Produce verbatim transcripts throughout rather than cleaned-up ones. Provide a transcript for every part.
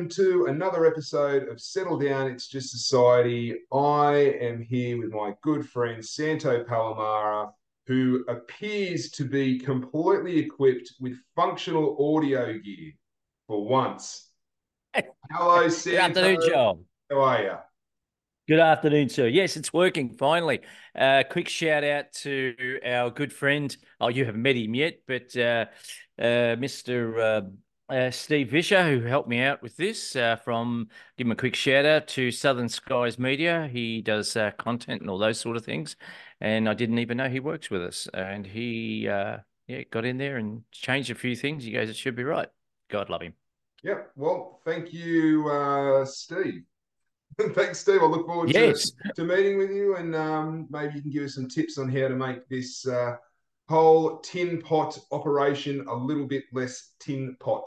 welcome to another episode of Settle Down, It's Just Society. I am here with my good friend Santo Palomara, who appears to be completely equipped with functional audio gear for once. Hello, Good afternoon, Santo. Joel. How are you? Good afternoon, sir. Yes, it's working finally. Uh, quick shout out to our good friend. Oh, you haven't met him yet, but uh, uh, Mister Uh, uh, Steve Vischer, who helped me out with this. Uh, from give him a quick shout out to Southern Skies Media. He does uh, content and all those sort of things, and I didn't even know he works with us. And he, uh, yeah, got in there and changed a few things. He goes, "It should be right." God love him. Yep. Well, thank you, uh, Steve. Thanks, Steve. I look forward to, Yes. to meeting with you, and um, maybe you can give us some tips on how to make this uh, whole tin pot operation a little bit less tin pot.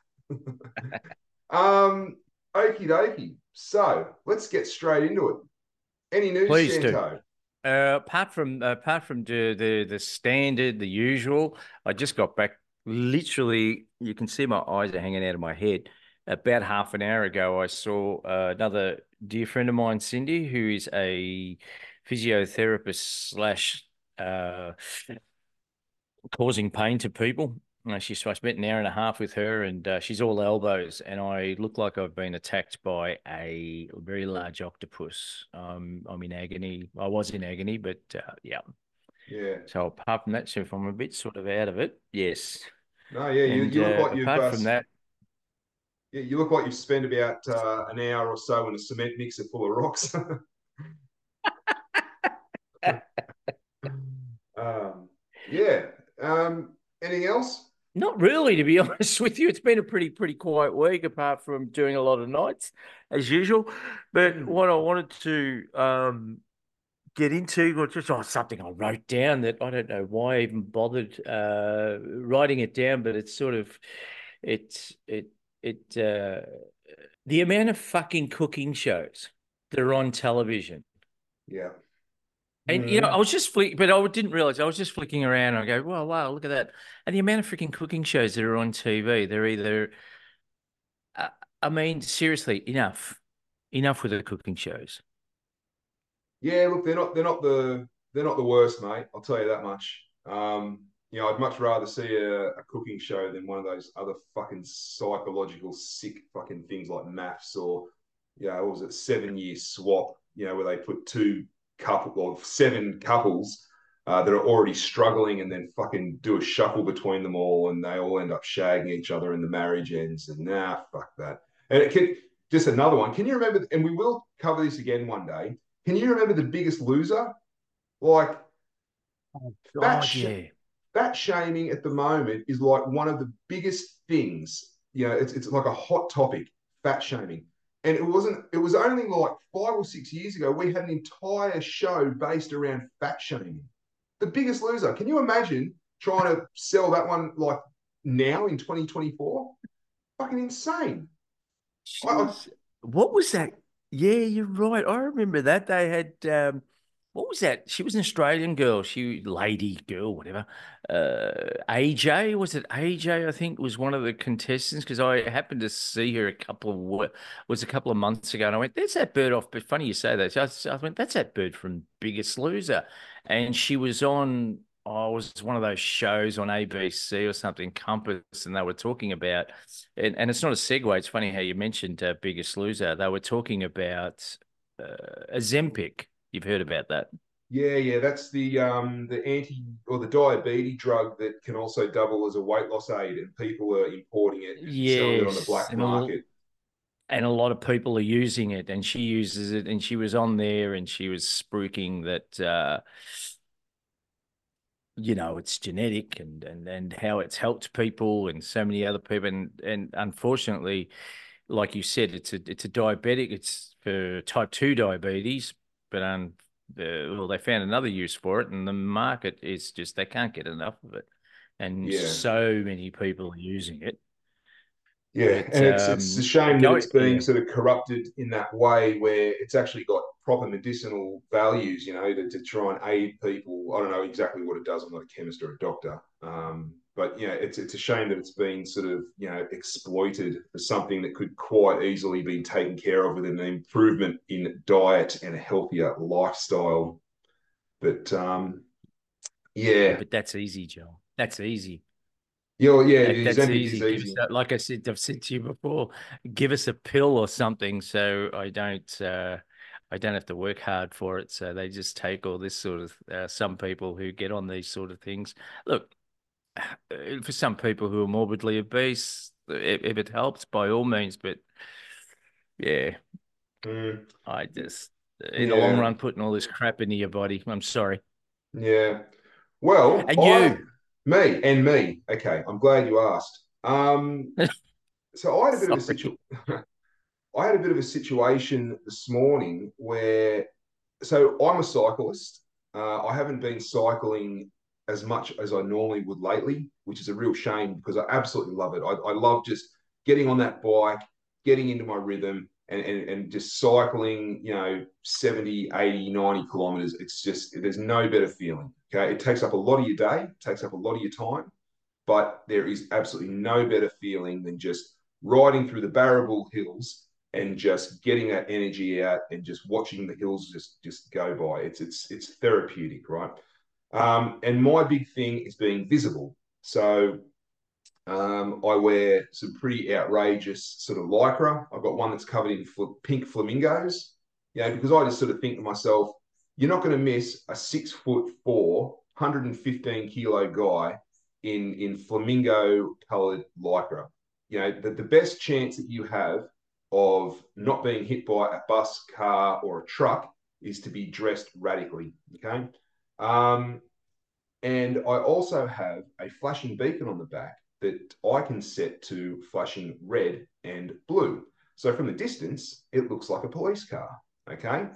um, Okie dokie. So let's get straight into it. Any news, Please do. Santo? Uh, apart from uh, apart from the, the the standard, the usual, I just got back. Literally, you can see my eyes are hanging out of my head. About half an hour ago, I saw uh, another dear friend of mine, Cindy, who is a physiotherapist slash uh, causing pain to people. Uh, she, so I spent an hour and a half with her, and uh, she's all elbows, and I look like I've been attacked by a very large octopus. Um, I'm in agony. I was in agony, but uh, yeah. Yeah. So apart from that, so if I'm a bit sort of out of it, yes. No, yeah. You, And you look uh, like you've apart uh, from that, yeah, you look like you've spent about uh, an hour or so in a cement mixer full of rocks. um, yeah. Um, anything else? not really, to be honest with you. It's been a pretty, pretty quiet week, apart from doing a lot of nights as usual. But Hmm. what I wanted to um get into, or just oh, something I wrote down that I don't know why I even bothered uh, writing it down, but it's sort of it's it it uh, the amount of fucking cooking shows that are on television. Yeah. And you know, I Mm. was just flick, but I didn't realize I was just flicking around. And I go, "Wow, wow, look at that!" And the amount of freaking cooking shows that are on T V, they're either, uh, I mean, seriously, enough, enough with the cooking shows. Yeah, look, they're not they're not the they're not the worst, mate. I'll tell you that much. Um, you know, I'd much rather see a, a cooking show than one of those other fucking psychological sick fucking things like maths or, you know, what was it, seven year swap, you know, where they put two couple or seven couples uh, that are already struggling and then fucking do a shuffle between them all and they all end up shagging each other and the marriage ends. And nah, fuck that. And it can just another one. Can you remember? And we will cover this again one day. Can you remember the Biggest Loser? Like Oh fat God, sh- yeah. fat shaming at the moment is like one of the biggest things. You know, it's it's like a hot topic, fat shaming. And it wasn't. It was only like five or six years ago we had an entire show based around fat shaming. The Biggest Loser. Can you imagine trying to sell that one like now in twenty twenty-four? Fucking insane. I, I Jeez. What was that? Yeah, you're right. I remember that. They had um what was that? She was an Australian girl. She lady girl, whatever. Uh A J, was it A J? I think was one of the contestants because I happened to see her a couple of wa- was a couple of months ago, and I went, "There's that bird off." But funny you say that. So I, I went, "That's that bird from Biggest Loser," and she was on. Oh, it was one of those shows on A B C or something, Compass, and they were talking about, and, and it's not a segue. It's funny how you mentioned uh, Biggest Loser. They were talking about uh, Ozempic. You've heard about that? Yeah, yeah, that's the um the anti or the diabetes drug that can also double as a weight loss aid, and people are importing it and selling it on the Yes, black and a, market. and a lot of people are using it, and she uses it, and she was on there, and she was spruiking that, uh, you know, it's genetic and and and how it's helped people and so many other people, and and unfortunately, like you said, it's a it's a diabetic. It's for type two diabetes, but um, the, well, they found another use for it, and the market is just they can't get enough of it, and Yeah, so many people are using it. yeah, But and it's it's a um, shame that go it's being yeah, sort of corrupted in that way, where it's actually got proper medicinal values, you know, to, to try and aid people. I don't know exactly what it does. I'm not a chemist or a doctor, um, But you know, it's it's a shame that it's been sort of you know exploited for something that could quite easily be taken care of with an improvement in diet and a healthier lifestyle. But um, Yeah, yeah, but that's easy, Joe. That's easy. yeah, well, yeah, That that's Ozempic is easy. Give us easy. that, like I said, I've said to you before, give us a pill or something so I don't uh I don't have to work hard for it. So they just take all this sort of uh, some people who get on these sort of things. Look, uh, for some people who are morbidly obese, if, if it helps, by all means. But yeah, Mm, I just in the long yeah, run putting all this crap into your body. I'm sorry. yeah. Well, And I, you, me and me. Okay, I'm glad you asked. Um, so I had a bit of a situ sorry. I had a bit of a situation this morning where, so I'm a cyclist. Uh, I haven't been cycling as much as I normally would lately, which is a real shame because I absolutely love it. I, I love just getting on that bike, getting into my rhythm, and, and, and just cycling, you know, seventy, eighty, ninety kilometers. It's just, there's no better feeling. Okay. It takes up a lot of your day, it takes up a lot of your time, but there is absolutely no better feeling than just riding through the Barrabool Hills and just getting that energy out and just watching the hills just just go by. It's it's it's therapeutic, right? Um, and my big thing is being visible. So um, I wear some pretty outrageous sort of lycra. I've got one that's covered in fl- pink flamingos. Yeah, because I just sort of think to myself, you're not going to miss a six foot four, one hundred fifteen kilo guy in in flamingo colored lycra. You know, the, the best chance that you have of not being hit by a bus, car, or a truck is to be dressed radically. Okay. Um, and I also have a flashing beacon on the back that I can set to flashing red and blue. So from the distance, it looks like a police car. Okay.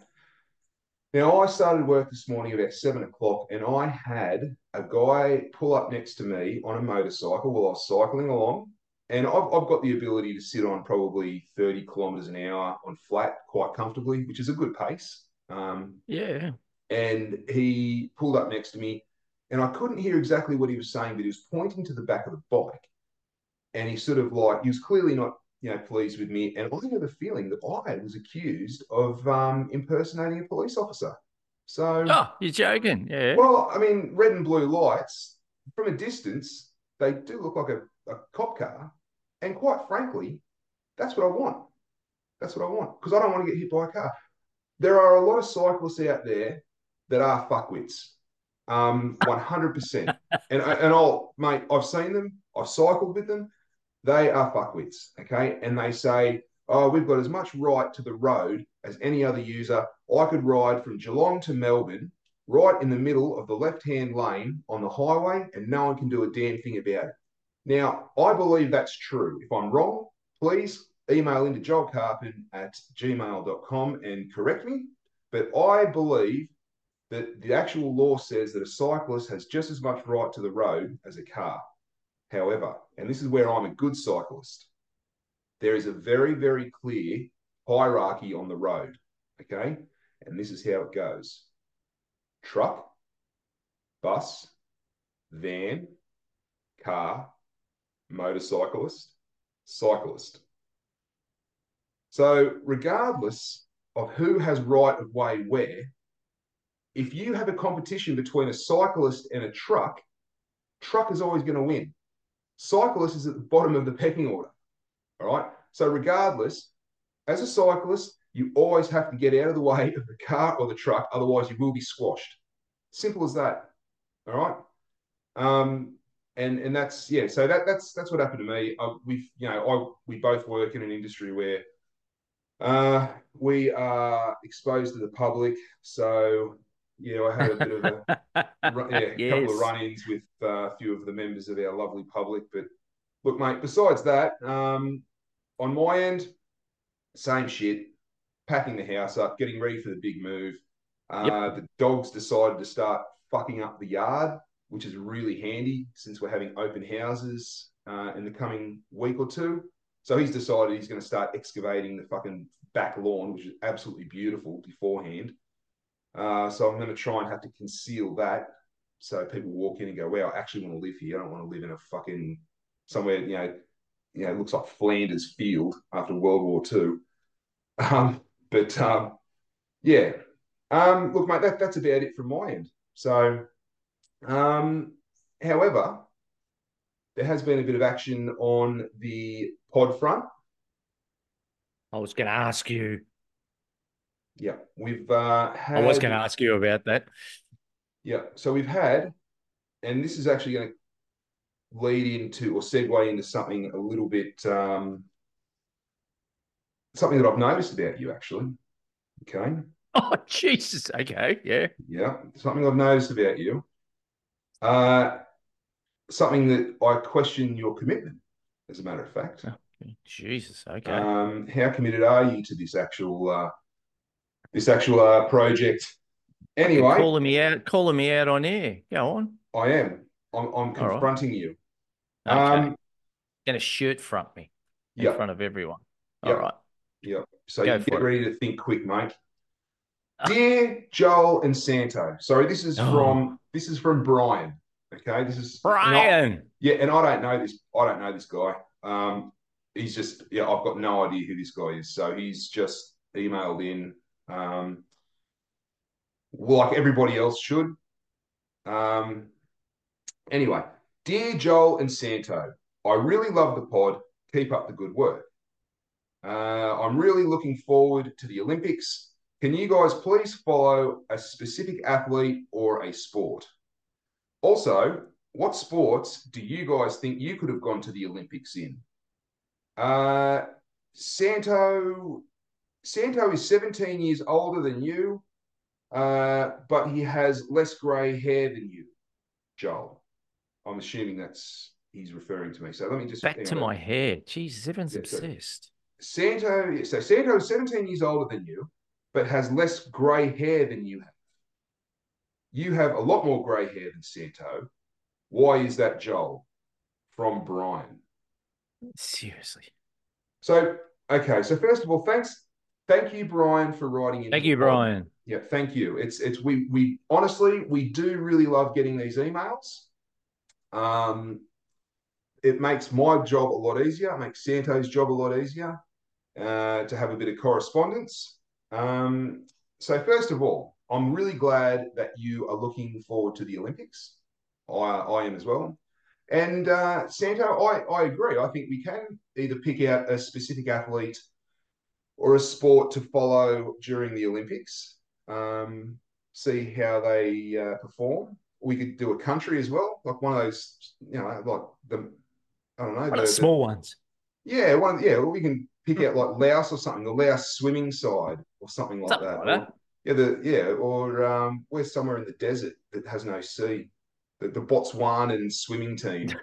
Now, I started work this morning about seven o'clock and I had a guy pull up next to me on a motorcycle while I was cycling along. And I've, I've got the ability to sit on probably thirty kilometers an hour on flat quite comfortably, which is a good pace. Um, Yeah. and he pulled up next to me and I couldn't hear exactly what he was saying, but he was pointing to the back of the bike and he sort of like he was clearly not you know pleased with me, and I have a feeling that I was accused of um, impersonating a police officer. So, Oh, you're joking. Yeah. well, I mean, red and blue lights from a distance, they do look like a, a cop car, and quite frankly, that's what I want. That's what I want because I don't want to get hit by a car. There are a lot of cyclists out there that are fuckwits, um, one hundred percent. And and I'll mate, I've seen them. I've cycled with them. They are fuckwits, okay? And they say, oh, we've got as much right to the road as any other user. I could ride from Geelong to Melbourne, right in the middle of the left-hand lane on the highway, and no one can do a damn thing about it. Now, I believe that's true. If I'm wrong, please email into joel carpin at gmail dot com and correct me. But I believe that the actual law says that a cyclist has just as much right to the road as a car. However, and this is where I'm a good cyclist, there is a very, very clear hierarchy on the road. Okay. And this is how it goes: truck, bus, van, car, motorcyclist, cyclist. So, regardless of who has right of way where, if you have a competition between a cyclist and a truck, truck is always going to win. Cyclist is at the bottom of the pecking order. All right. So, regardless, as a cyclist, you always have to get out of the way of the car or the truck, otherwise you will be squashed. Simple as that. All right. Um, and and that's yeah. So that that's that's what happened to me. I, we've you know I we both work in an industry where uh, we are exposed to the public. So yeah, I had a bit of a yeah a couple of Yes. run-ins with uh, a few of the members of our lovely public. But look, mate. Besides that, um, on my end, same shit, packing the house up, getting ready for the big move. Yep. Uh, the dogs decided to start fucking up the yard, which is really handy since we're having open houses uh, in the coming week or two. So he's decided he's going to start excavating the fucking back lawn, which is absolutely beautiful beforehand. Uh, so I'm going to try and have to conceal that. so people walk in and go, "Wow, I actually want to live here. I don't want to live in a fucking somewhere, you know, you know, it looks like Flanders Field after World War Two." Um, but um, yeah, um, look, mate, that, that's about it from my end. So, um, however, there has been a bit of action on the pod front. I was going to ask you. Yeah, we've uh, I was had, going to ask you about that. yeah, so we've had, and this is actually going to lead into or segue into something a little bit, um, something that I've noticed about you, actually. Okay. Oh, Jesus. Okay. Yeah. Yeah, something I've noticed about you. Uh, something that I question your commitment, as a matter of fact. Oh, Jesus. Okay. Um, how committed are you to this actual uh, this actual uh, project? Fucking Anyway, calling me out, calling me out on air. Go on. I am. I'm, I'm All right. confronting you. Okay. Um, Going to shirt front me in yep, front of everyone. All yep, right. yep. So Go you get for it. ready to think quick, mate. Dear Joel and Santo, sorry, this is Oh, from this is from Brian. Okay, this is and I Brian. yeah, and I don't know this. I don't know this guy. Um, he's just yeah, I've got no idea who this guy is. So he's just emailed in, um, like everybody else should. Um, anyway, dear Joel and Santo, I really love the pod. Keep up the good work. Uh, I'm really looking forward to the Olympics. Can you guys please follow a specific athlete or a sport? Also, what sports do you guys think you could have gone to the Olympics in? Uh, Santo Santo is seventeen years older than you, uh, but he has less grey hair than you, Joel. I'm assuming that's he's referring to me. So let me just Back hang to on. my hair. Jesus, everyone's Yeah, so obsessed. Santo, so Santo is seventeen years older than you, but has less grey hair than you have. You have a lot more grey hair than Santo. Why is that, Joel? From Brian. Seriously. So, okay. So first of all, thanks, thank you, Brian, for writing into Thank the you, pod. Brian. Yeah, thank you. It's it's we we honestly we do really love getting these emails. Um, it makes my job a lot easier. It makes Santo's job a lot easier uh, to have a bit of correspondence. Um, so first of all, I'm really glad that you are looking forward to the Olympics. I, I am as well. And uh, Santo, I, I agree. I think we can either pick out a specific athlete or a sport to follow during the Olympics, um, see how they uh, perform. We could do a country as well, like one of those, you know, like the, I don't know, One of the the, the small ones. yeah, one, yeah, we can pick out like Laos or something, the Laos swimming side or something like Something that. like Or that. yeah, the yeah, or um, we're somewhere in the desert that has no sea. The, the Botswanan swimming team.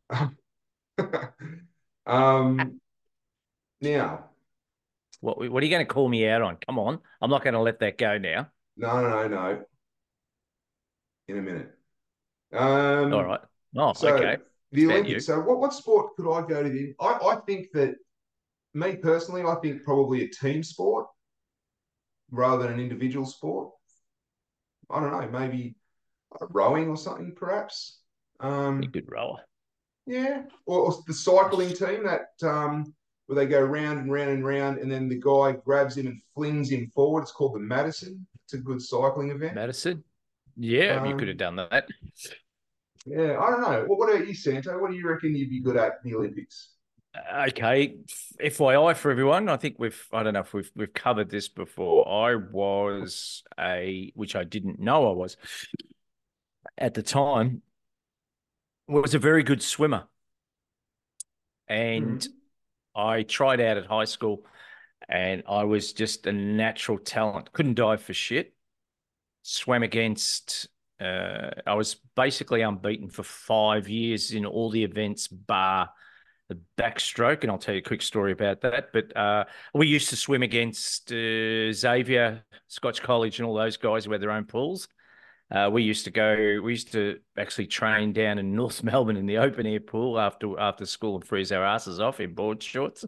um, now, What, what are you going to call me out on? Come on. I'm not going to let that go now. no, no, no, no. In a minute. All Um, right. Oh, so okay. It's the about Olympics. you. So what what sport could I go to? The, I I think that me personally, I think probably a team sport rather than an individual sport. I don't know, maybe rowing or something, perhaps. Be a Um, good rower. yeah, or, or the cycling team that um, where they go round and round and round, and then the guy grabs him and flings him forward. It's called the Madison. It's a good cycling event. Madison? Yeah, you could have Um, done that. yeah, I don't know. What, what about you, Santo? What do you reckon you'd be good at in the Olympics? Okay, F Y I for everyone. I think we've I don't know if we've we've covered this before. I was a which I didn't know I was at the time was a very good swimmer. And Hmm. I tried out at high school and I was just a natural talent. Couldn't dive for shit. Swam against uh I was basically unbeaten for five years in all the events bar the backstroke, and I'll tell you a quick story about that. But uh, we used to swim against uh, Xavier, Scotch College, and all those guys who had their own pools. Uh, we used to go. We used to actually train down in North Melbourne in the open air pool after after school and freeze our asses off in board shorts.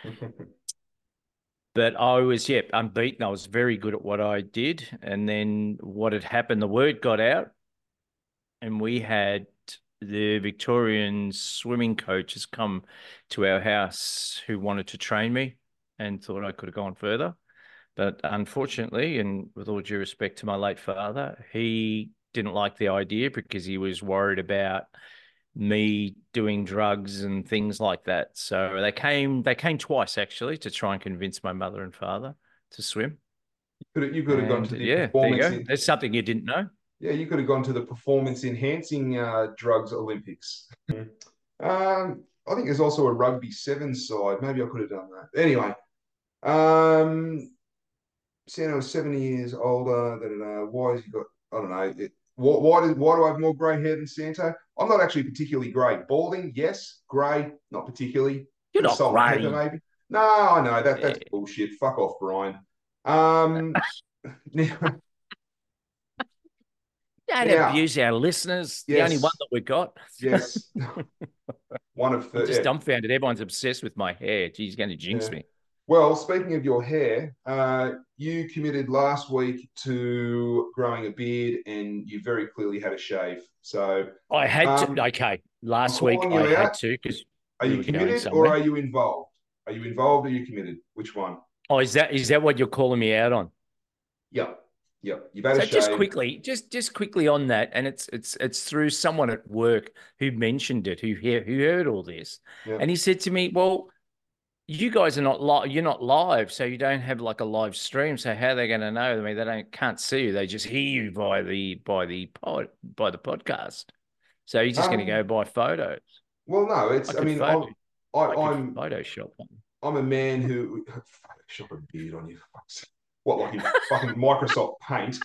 But I was, yeah, unbeaten. I was very good at what I did. And then what had happened, the word got out, and we had the Victorian swimming coaches come to our house who wanted to train me and thought I could have gone further. But unfortunately, and with all due respect to my late father, he didn't like the idea because he was worried about me doing drugs and things like that. So they came they came twice actually to try and convince my mother and father to swim. Could have, you could have gone And to the yeah, there you performance go. in That's something you didn't know. yeah, you could have gone to the performance enhancing uh, drugs Olympics. um, I think there's also a rugby seven side. Maybe I could have done that. Anyway, um, Santa was seventy years older. Da, da, da. Why has he got? I don't know. It, why, why, do, why do I have more grey hair than Santo? I'm not actually particularly grey. Balding, yes. Grey, not particularly. You're Bit of not salt and pepper, grey. maybe. No, I know that Yeah. that's bullshit. Fuck off, Brian. Um, now, Don't now, abuse our listeners. The only one yes, that we got. yes. One of I'm the just yeah, dumbfounded. Everyone's obsessed with my hair. Geez, he's going to jinx yeah. me. Well, speaking of your hair, uh, you committed last week to growing a beard, and you very clearly had a shave. So I had to. um, Okay, I'm last week calling I you had out. to because Are we you were going committed or somewhere. are you involved? Are you involved or are you committed? Which one? Oh, is that is that what you're calling me out on? Yep. Yep. You've had a So just shave. quickly, just just quickly on that, and it's it's it's through someone at work who mentioned it, who hear, who heard all this, and Yep. he said to me, "Well, you guys are not live. You're not live, so you don't have like a live stream. So how are they going to know? I mean, they don't can't see you. They just hear you by the by the pod by the podcast. So you're just going to go Um, by photos. well, no, I it's, I could mean, photo. I'm, I, I could I'm, Photoshop one. I'm a man who Photoshop a beard on you. What, like in fucking Microsoft Paint?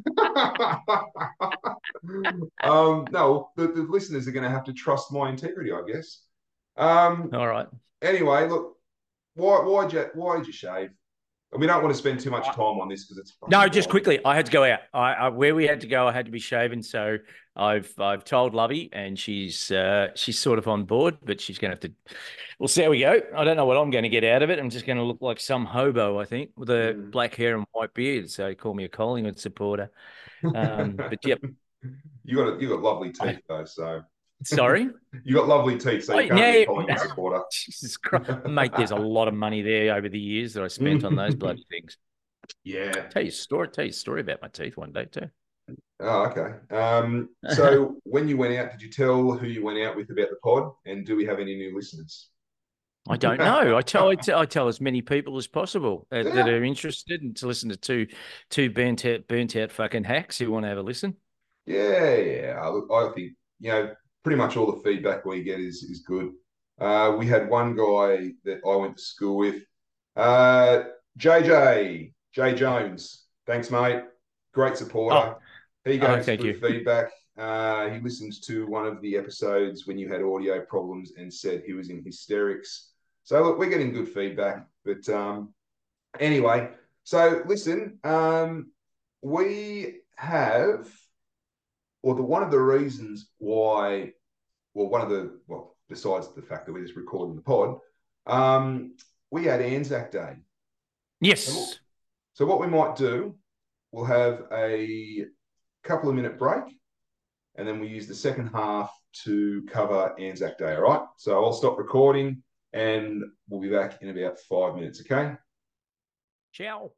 um, no, the, the listeners are going to have to trust my integrity, I guess. Um, All right. anyway, look, why, why'd you, why'd you shave? And we don't want to spend too much time on this because it's fucking No, just boring. quickly, I had to go out. I, I where we had to go, I had to be shaven. So I've I've told Lovey, and she's uh, she's sort of on board, but she's going to have to. We'll see how we go. I don't know what I'm going to get out of it. I'm just going to look like some hobo, I think, with a Mm. black hair and white beard. So call me a Collingwood supporter. Um, but yep, you got a, you got lovely I, teeth though, so sorry. you got lovely teeth, so Oh, you can't be a now, Collingwood supporter. Jesus Christ, mate, there's a lot of money there over the years that I spent on those bloody things. Yeah. Tell you a story. Tell you a story about my teeth one day too. Oh, okay. Um, so when you went out, did you tell who you went out with about the pod, and do we have any new listeners? I don't know. I tell, I tell I tell as many people as possible that, that Yeah, are interested and to listen to two two burnt out burnt out fucking hacks who want to have a listen. yeah, yeah. I, I think you know pretty much all the feedback we get is is good. Uh, we had one guy that I went to school with, uh, J J J Jones. Thanks, mate. Great Oh, supporter. He oh, gave us thank good you. feedback. Uh, he listened to one of the episodes when you had audio problems and said he was in hysterics. So look, we're getting good feedback. But um, anyway, so listen, um, we have, or the one of the reasons why, well, one of the, well, besides the fact that we're just recording the pod, um, we had Anzac Day. So, Yes. so what we might do, we'll have a couple of minute break, and then we use the second half to cover Anzac Day. All right. So I'll stop recording, and we'll be back in about five minutes. Okay. Ciao.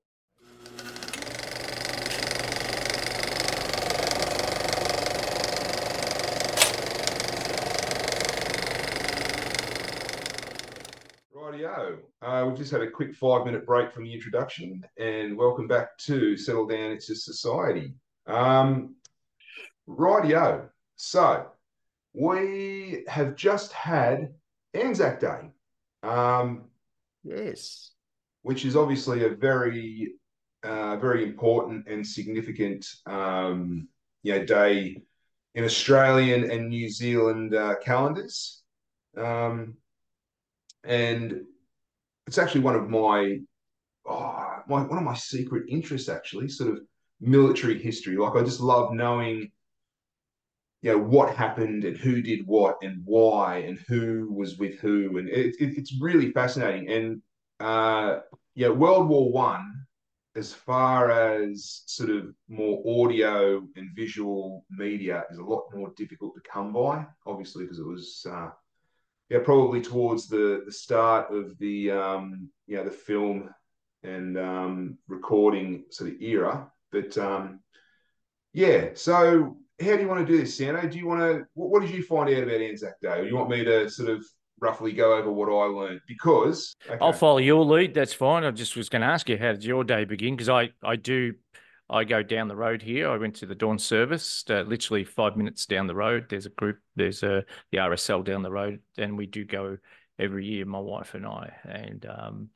Rightio. Uh, we've just had a quick five minute break from the introduction, and welcome back to Settle Down, It's Just Society. Um, rightio. So we have just had Anzac Day, um, Yes. which is obviously a very, uh, very important and significant, um, you know, day in Australian and New Zealand uh, calendars. Um, and it's actually one of my, oh, my one of my secret interests, actually, sort of military history. Like I just love knowing, you know, what happened and who did what and why and who was with who, and it, it, it's really fascinating. And uh, yeah, World War One, as far as sort of more audio and visual media is a lot more difficult to come by, obviously, because it was uh, yeah, probably towards the the start of the um, you know the film and um, recording sort of era. But um, yeah, so how do you want to do this, Sano? Do you want to? What, what did you find out about Anzac Day? Or you want me to sort of roughly go over what I learned? Because I'll okay, follow your lead. That's fine. I just was going to ask you, how did your day begin? Because I, I do, I go down the road here. I went to the dawn service, uh, literally five minutes down the road. There's a group, there's a the R S L down the road, and we do go every year, my wife and I, and um,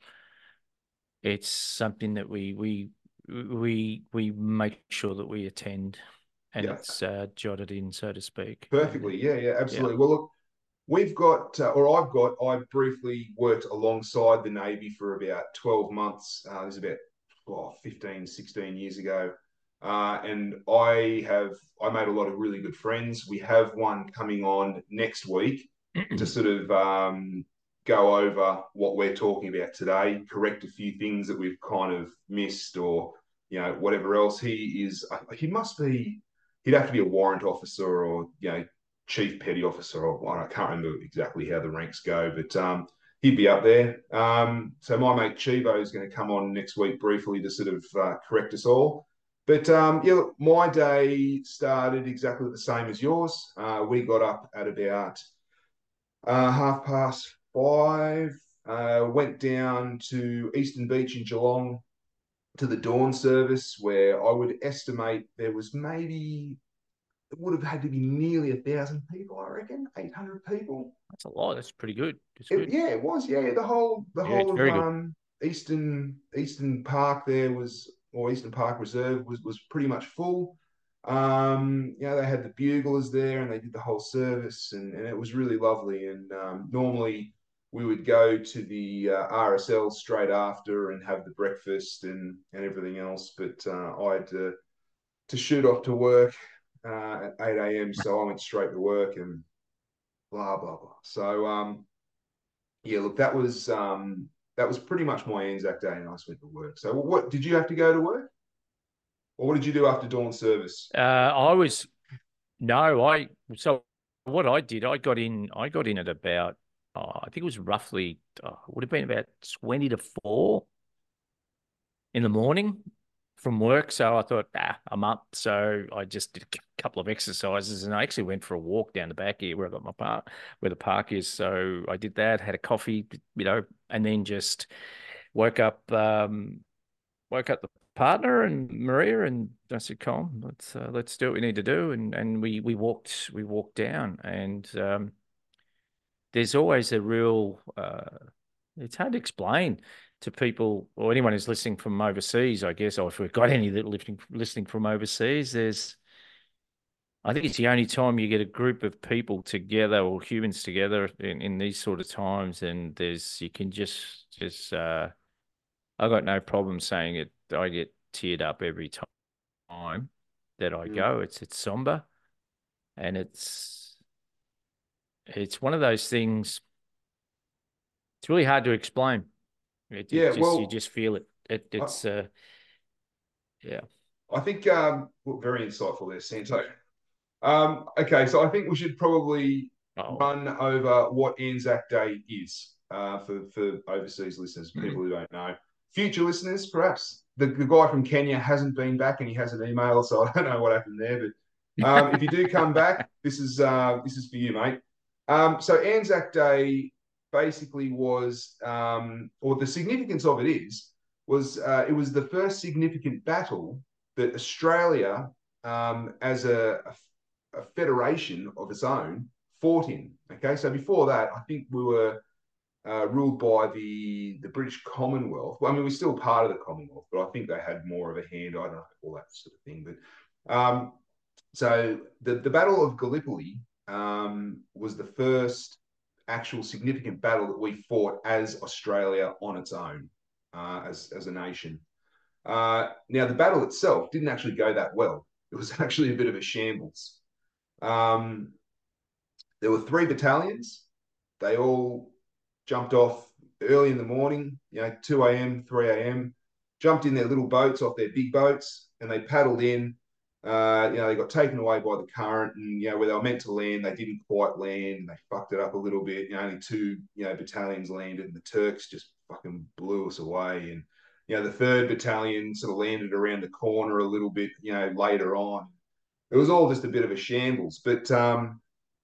it's something that we we we we make sure that we attend, and yeah, it's uh, jotted in, so to speak. And perfectly, yeah, yeah, yeah, absolutely. Well, look, we've got, uh, or I've got, I briefly worked alongside the Navy for about twelve months. Uh, this is about oh, fifteen, sixteen years ago. Uh, and I have, I made a lot of really good friends. We have one coming on next week to sort of um, go over what we're talking about today, correct a few things that we've kind of missed or, you know, whatever else. He is, he must be, he'd have to be a warrant officer or, you know, chief petty officer, or I can't remember exactly how the ranks go, but um, he'd be up there. Um, so my mate Chivo is going to come on next week briefly to sort of uh, correct us all. But um, yeah, look, my day started exactly the same as yours. Uh, we got up at about uh, half past five, uh, went down to Eastern Beach in Geelong to the dawn service, where I would estimate there was maybe it would have had to be nearly a thousand people, I reckon, eight hundred people. that's a lot. That's pretty good. It's It, good. yeah, it was. Yeah, the whole the Yeah, it's whole of very good. um, Eastern Eastern Park there was, or Eastern Park Reserve was was pretty much full. Um, you know, they had the buglers there, and they did the whole service, and, and it was really lovely. And um, normally we would go to the uh, R S L straight after and have the breakfast and and everything else. But uh, I had to to shoot off to work uh, at eight a m. So I went straight to work and blah, blah, blah. So, um, yeah, look, that was um, that was pretty much my Anzac Day, and I just went to work. So, what did you have to go to work, or what did you do after dawn service? Uh, I was no, I so what I did, I got in, I got in at about, oh, I think it was roughly, oh, would have been about twenty to four in the morning from work. So I thought, ah, I'm up. So I just did a couple of exercises, and I actually went for a walk down the back here where I got my park, where the park is. So I did that, had a coffee, you know, and then just woke up, um, woke up the partner and Maria, and I said, "Come, let's uh, let's do what we need to do." And and we we walked we walked down, and um, there's always a real. Uh, it's hard to explain to people or anyone who's listening from overseas, I guess, or if we've got any that listening listening from overseas. There's, I think it's the only time you get a group of people together or humans together in, in these sort of times, and there's you can just just. Uh, I got no problem saying it. I get teared up every time that I Mm. go. It's it's somber, and it's it's one of those things. It's really hard to explain. It, it Yeah, just you well, just feel it. It I, it's uh yeah. I think um, well, very insightful there, Santo. Um, okay, so I think we should probably Oh, run over what Anzac Day is uh, for, for overseas listeners, people who don't know. Future listeners, perhaps. The, the guy from Kenya hasn't been back and he has an email, so I don't know what happened there. But um, if you do come back, this is uh, this is for you, mate. Um, so Anzac Day basically was, um, or the significance of it is, was uh, it was the first significant battle that Australia, um, as a, a a federation of its own fought in. Okay, so before that, I think we were uh, ruled by the the British Commonwealth. Well, I mean, we're still part of the Commonwealth, but I think they had more of a hand. I don't know all that sort of thing, but um, so the the Battle of Gallipoli um, was the first actual significant battle that we fought as Australia on its own, uh, as as a nation. Uh, now, the battle itself didn't actually go that well. It was actually a bit of a shambles. Um, there were three battalions. They all jumped off early in the morning, you know, two a m, three a m, jumped in their little boats off their big boats, and they paddled in. Uh, you know, they got taken away by the current, and you know where they were meant to land, they didn't quite land, and they fucked it up a little bit. You know, only two you know battalions landed, and the Turks just fucking blew us away. And you know, the third battalion sort of landed around the corner a little bit. You know, later on, it was all just a bit of a shambles. But um,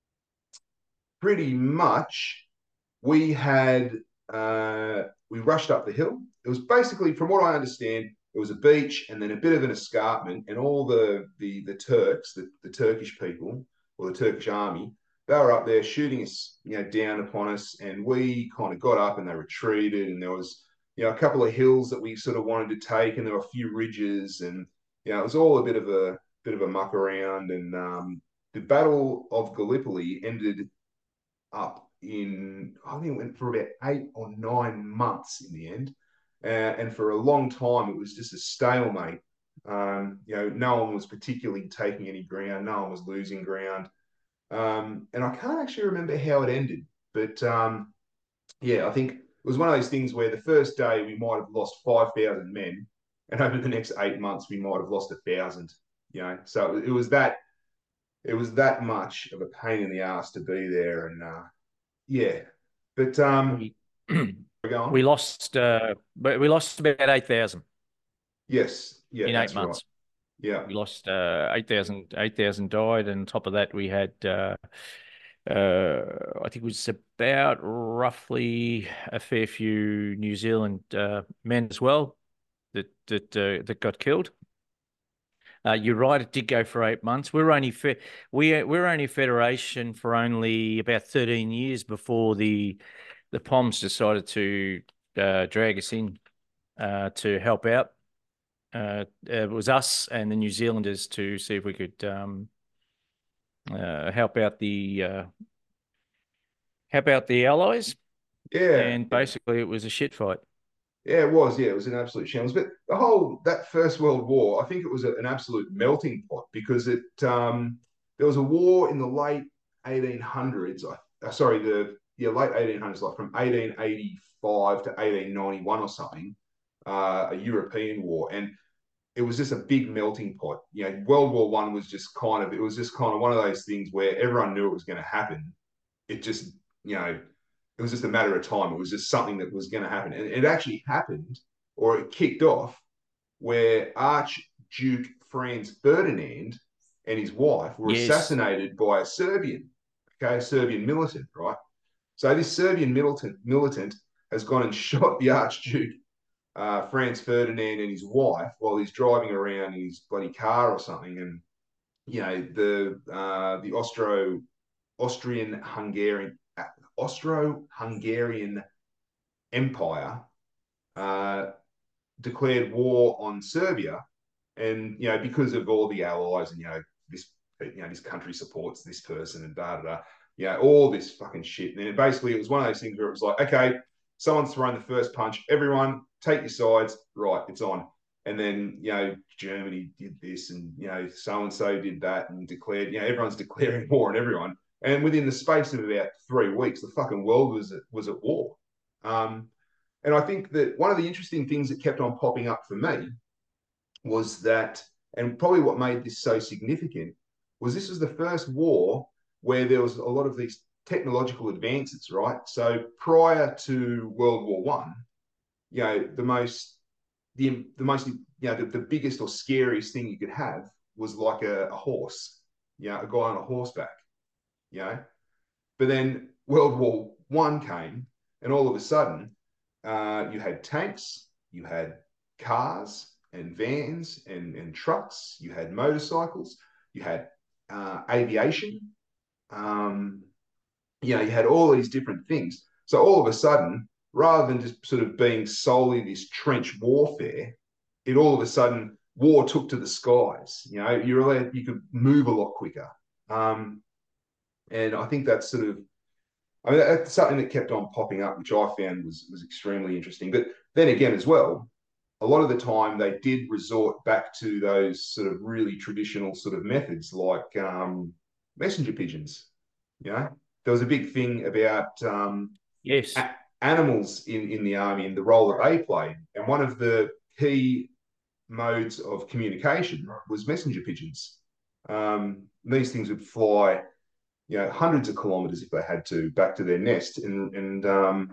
pretty much, we had uh, we rushed up the hill. It was basically, from what I understand, it was a beach and then a bit of an escarpment, and all the the the Turks, the, the Turkish people or the Turkish army, they were up there shooting us, you know, down upon us, and we kind of got up and they retreated, and there was, you know, a couple of hills that we sort of wanted to take, and there were a few ridges, and you know, it was all a bit of a bit of a muck around, and um, the Battle of Gallipoli ended up in, I think it went for about eight or nine months in the end. Uh, and for a long time, it was just a stalemate. Um, you know, no one was particularly taking any ground, no one was losing ground. Um, and I can't actually remember how it ended, but um, yeah, I think it was one of those things where the first day we might have lost five thousand men, and over the next eight months, we might have lost a thousand, you know. So it was that, it was that much of a pain in the ass to be there. And uh, yeah, but um, We we're going. we lost uh, but we lost about eight thousand Yes, yeah, in eight that's right. months. Yeah, We lost uh, eight thousand. eight thousand died, and on top of that, we had uh, uh, I think it was about roughly a fair few New Zealand uh, men as well that that uh, that got killed. Uh, you're right; it did go for eight months. We're only fe we we're only a federation for only about thirteen years before the the P O Ms decided to uh, drag us in uh, to help out. Uh, it was us and the New Zealanders to see if we could um, uh, help out the uh, help out the Allies, yeah, and yeah. basically it was a shit fight. Yeah, it was. Yeah, it was an absolute shambles. But the whole that First World War, I think it was a, an absolute melting pot because it um, there was a war in the late eighteen hundreds. Uh, sorry, the yeah late eighteen hundreds, like from eighteen eighty-five to eighteen ninety-one or something, uh, a European war, and it was just a big melting pot. You know, World War One was just kind of it was just kind of one of those things where everyone knew it was going to happen. It just, you know, it was just a matter of time. It was just something that was going to happen. And it actually happened, or it kicked off, where Archduke Franz Ferdinand and his wife were Yes, assassinated by a Serbian, okay, a Serbian militant, right? So this Serbian militant militant has gone and shot the Archduke uh, Franz Ferdinand and his wife while he's driving around in his bloody car or something. And you know the uh, the Austro Austrian Hungarian Austro Hungarian Empire uh, declared war on Serbia, and you know because of all the allies, and you know this you know this country supports this person and da da da, you know all this fucking shit. And it basically it was one of those things where it was like, okay, someone's thrown the first punch, everyone take your sides, right? It's on. And then you know Germany did this, and you know so and so did that, and declared. You know everyone's declaring war on everyone, and within the space of about three weeks, the fucking world was at, was at war. Um, and I think that one of the interesting things that kept on popping up for me was that, and probably what made this so significant, was this was the first war where there was a lot of these technological advances, right? So prior to World War One, you know, the most the the most you know the, the biggest or scariest thing you could have was like a, a horse, you know, a guy on a horseback, you know. But then World War One came, and all of a sudden, uh, you had tanks, you had cars and vans and, and trucks, you had motorcycles, you had uh, aviation, um, you know, you had all these different things. So all of a sudden, rather than just sort of being solely this trench warfare, it all of a sudden war took to the skies. You know, you're allowed, you could move a lot quicker. Um, and I think that's sort of I mean, that's something that kept on popping up, which I found was was extremely interesting. But then again, as well, a lot of the time they did resort back to those sort of really traditional sort of methods, like um, messenger pigeons. You know, there was a big thing about um, yes, a- animals in in the army and the role that they played. And one of the key modes of communication was messenger pigeons. Um, these things would fly, you know, hundreds of kilometers if they had to back to their nest and and um,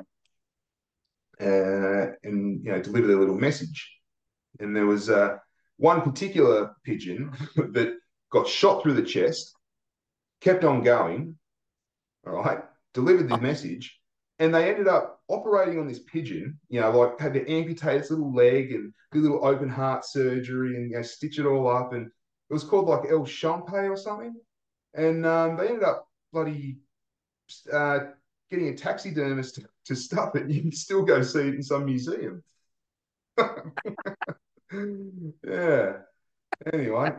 uh, and you know deliver their little message. And there was uh, one particular pigeon that got shot through the chest, kept on going, all right, delivered the message, and they ended up operating on this pigeon, you know, like had to amputate its little leg and do a little open heart surgery and you know, stitch it all up. And it was called like El Champe or something. And um, they ended up bloody uh, getting a taxidermist to, to stuff it. You can still go see it in some museum. Yeah. Anyway.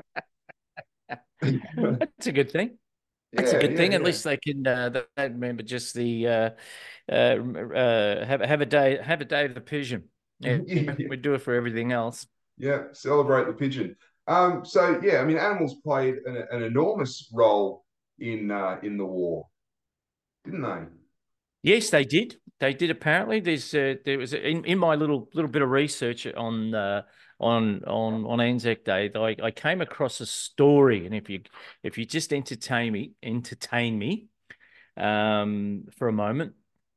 That's a good thing. That's a Yeah, good yeah, thing. At yeah. least they can uh, they remember just the uh, uh, uh, have have a day have a day of the pigeon. Yeah, Yeah, we do it for everything else. yeah. Celebrate the pigeon. Um, so yeah, I mean, animals played an, an enormous role in uh, in the war, didn't they? Yes, they did. They did. Apparently, there's uh, there was in, in my little little bit of research on uh, on on on Anzac Day. I, I came across a story, and if you if you just entertain me entertain me um, for a moment,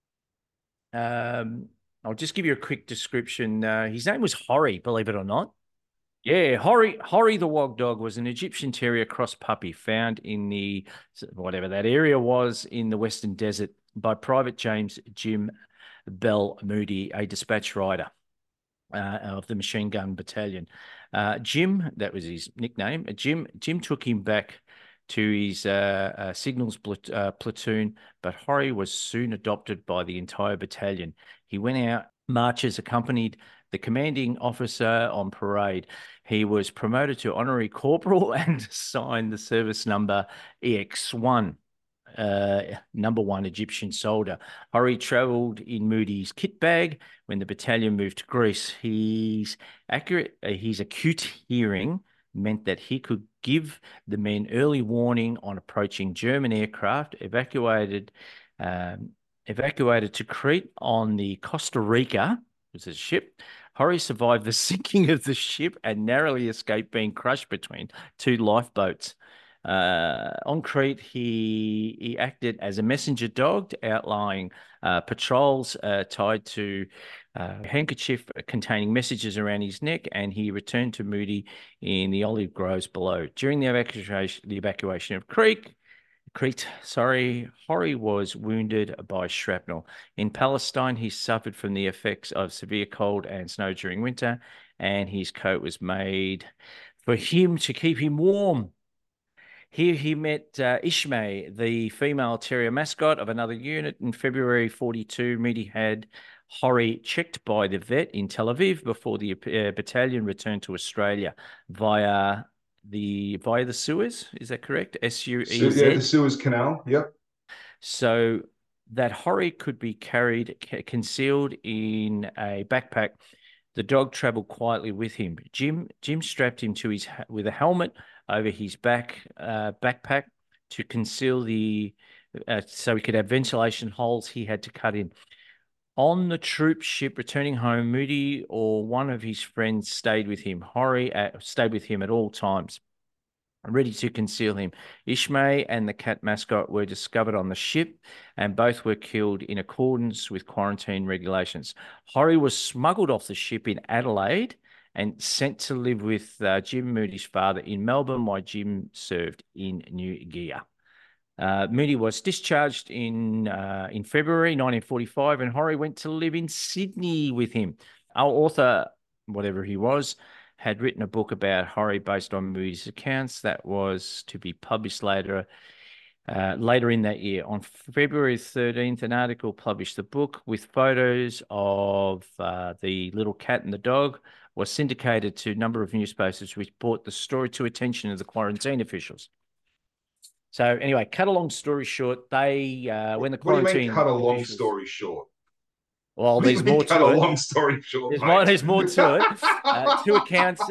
um, I'll just give you a quick description. Uh, his name was Hori, believe it or not. Yeah, Hori Hori the Wog Dog was an Egyptian Terrier cross puppy found in the whatever that area was in the Western Desert by Private James Jim Bell Moody, a dispatch rider uh, of the Machine Gun Battalion. Uh, Jim, that was his nickname. Jim Jim took him back to his uh, uh, signals plat uh, platoon, but Hori was soon adopted by the entire battalion. He went out marches, accompanied the commanding officer on parade. He was promoted to honorary corporal and assigned the service number E X one. Uh, number one Egyptian soldier. Hori travelled in Moody's kit bag when the battalion moved to Greece. His accurate, uh, his acute hearing meant that he could give the men early warning on approaching German aircraft evacuated, um, evacuated to Crete on the Costa Rica. It was a ship. Hori survived the sinking of the ship and narrowly escaped being crushed between two lifeboats. Uh, on Crete, he he acted as a messenger dog, outlying uh, patrols uh, tied to uh, a handkerchief containing messages around his neck, and he returned to Moody in the olive groves below. During the evacuation, the evacuation of Crete, Crete, sorry, Hori was wounded by shrapnel. In Palestine, he suffered from the effects of severe cold and snow during winter, and his coat was made for him to keep him warm. Here he met uh, Ishmael, the female terrier mascot of another unit. In February forty-two, Moody had Hori checked by the vet in Tel Aviv before the uh, battalion returned to Australia via the via the Suez. Is that correct? S U So E yeah, the Z. Suez Canal. Yep. So that Hori could be carried concealed in a backpack. The dog traveled quietly with him. Jim Jim strapped him to his with a helmet over his back uh, backpack to conceal the uh, so he could have ventilation holes he had to cut in. On the troop ship returning home, Moody or one of his friends stayed with him. Hori at, stayed with him at all times, ready to conceal him. Ishmael and the cat mascot were discovered on the ship, and both were killed in accordance with quarantine regulations. Hori was smuggled off the ship in Adelaide and sent to live with uh, Jim Moody's father in Melbourne while Jim served in New Guinea. Uh, Moody was discharged in uh, in February nineteen forty-five, and Hori went to live in Sydney with him. Our author, whatever he was, had written a book about Hori based on Moody's accounts that was to be published later uh, later in that year. On February thirteenth, an article published the book with photos of uh, the little cat and the dog was syndicated to a number of newspapers, which brought the story to attention of the quarantine officials. So anyway, cut a long story short, they uh, when the What do you mean cut quarantine a long officials, story short? well, What do you there's mean more cut a to it. long story short, There's more. mate? There's more to it. Uh, two accounts.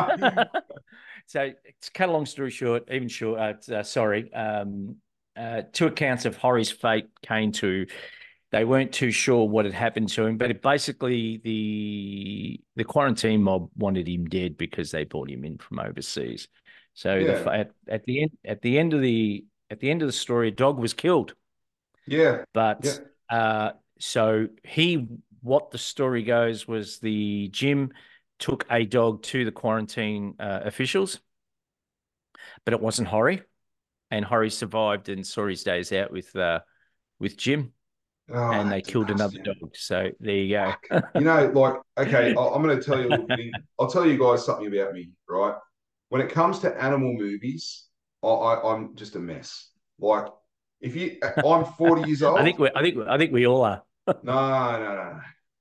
So to cut a long story short, even short. Uh, uh, sorry. Um, uh, two accounts of Hori's fate came to they weren't too sure what had happened to him, but it basically the the quarantine mob wanted him dead because they brought him in from overseas. So the Yeah, at, at the end at the end of the at the end of the story, a dog was killed. yeah, yeah. But uh, so he, what the story goes was the gym took a dog to the quarantine uh, officials, but it wasn't Horry, and Horry survived and saw his days out with uh, with Jim, Oh, and that they killed another dastard. dog. So there you go. Fuck. You know, like, okay, I- I'm going to tell you a little thing. I'll tell you guys something about me, right? When it comes to animal movies, I, I, I'm just a mess. Like, if you, I'm forty years I old. think we I think I think we all are. No, no, no,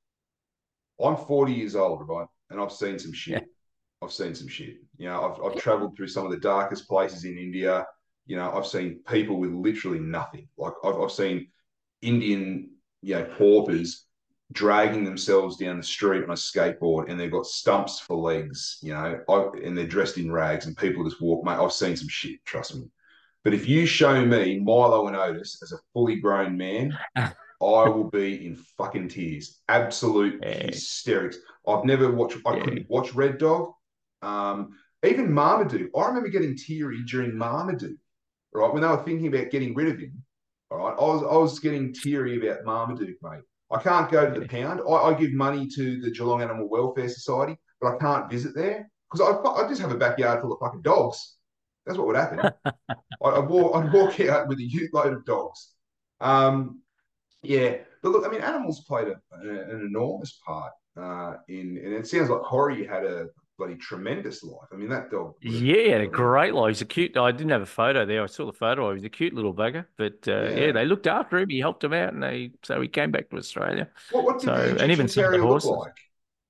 no. I'm forty years old, right? And I've seen some Yeah. shit. I've seen some shit. You know, I've, I've traveled through some of the darkest places in India. You know, I've seen people with literally nothing. Like, I've, I've seen Indian, you know, paupers dragging themselves down the street on a skateboard and they've got stumps for legs, you know, I, and they're dressed in rags and people just walk, mate. I've seen some shit, trust me. But if you show me Milo and Otis as a fully grown man, I will be in fucking tears, absolute Yeah. hysterics. I've never watched, I Yeah. couldn't watch Red Dog. Um, Even Marmaduke. I remember getting teary during Marmaduke, right? When they were thinking about getting rid of him, all right, I was I was getting teary about Marmaduke, mate. I can't go to the Yeah. pound. I, I give money to the Geelong Animal Welfare Society, but I can't visit there because I I just have a backyard full of fucking dogs. That's what would happen. I, I'd walk I'd walk out with a ute load of dogs. Um, yeah, but look, I mean, animals played a, an enormous part uh, in, and it sounds like Horry had a bloody tremendous life. I mean, that dog would have, Yeah, he had a I mean, great life. He's a cute. I didn't have a photo there. I saw the photo. He was a cute little bugger. But uh, yeah, yeah. they looked after him. He helped him out, and they so he came back to Australia. What what did the So and even Egyptian some of the terrier look horses. like?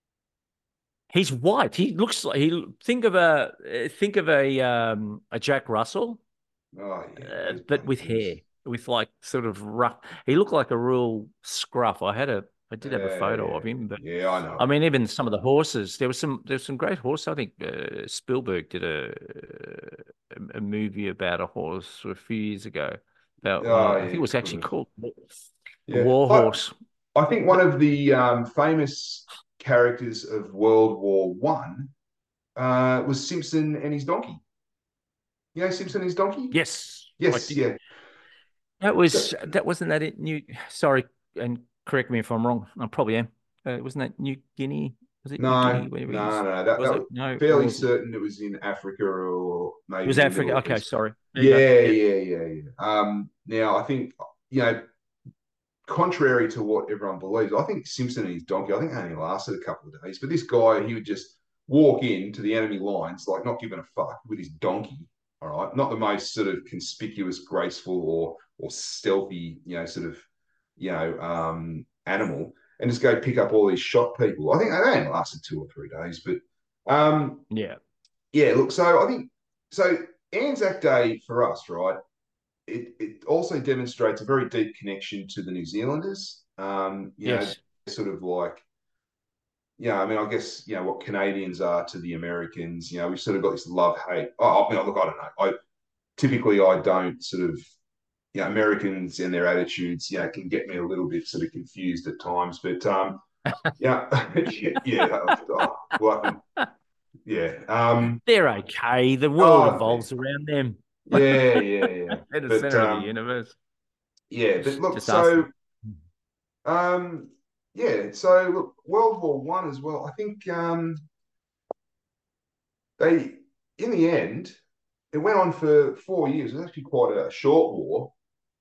He's white. He looks like he think of a uh, think of a um a Jack Russell, Oh yeah, uh, those but bloody with things. hair, with like sort of rough. He looked like a real scruff. I had a I did have a Yeah, photo of yeah, him, but yeah. I know I it. mean, even some of the horses. There was some there was some great horse. I think uh, Spielberg did a, a a movie about a horse a few years ago. About one of Oh I think yeah, it was could actually have. called a Yeah, War I Horse. I think one of the um, famous characters of World War One uh, was Simpson and his donkey. You know Simpson and his donkey? Yes, I Yes, did. yeah. That So was that wasn't that it New sorry, and correct me if I'm wrong. I probably am. Uh, wasn't that New Guinea? Was it New no, Guinea? Whatever it no, is. no. That Was that it? was No, or fairly was it? certain it was in Africa or It maybe was in the Africa. Middle Okay, East. sorry. There you go. Yeah, Yep. yeah, yeah, yeah. Um, now I think you know, contrary to what everyone believes, I think Simpson and his donkey, I think they only lasted a couple of days. But this guy, he would just walk into the enemy lines, like not giving a fuck, with his donkey. All right, not the most sort of conspicuous, graceful, or or stealthy, you know, sort of, you know, um, animal, and just go pick up all these shot people. I think they only lasted two or three days, but um, Yeah. yeah. Look, so I think so. Anzac Day for us, right? it, it also demonstrates a very deep connection to the New Zealanders. Um, you know, Yes. sort of like, yeah, I mean, I guess, you know, what Canadians are to the Americans, you know, we've sort of got this love hate. Oh, I mean, look, I don't know. I typically, I don't sort of, you know, Americans and their attitudes, you know, can get me a little bit sort of confused at times. But, um, yeah, yeah, yeah, oh, well, yeah. Um, They're okay. The world oh, evolves around them. yeah, yeah, yeah. They're the But, center of the um, universe. yeah, but Just look, just ask so them. Um, yeah, so look, World War One as well. I think um, they, in the end, it went on for four years. It was actually quite a short war.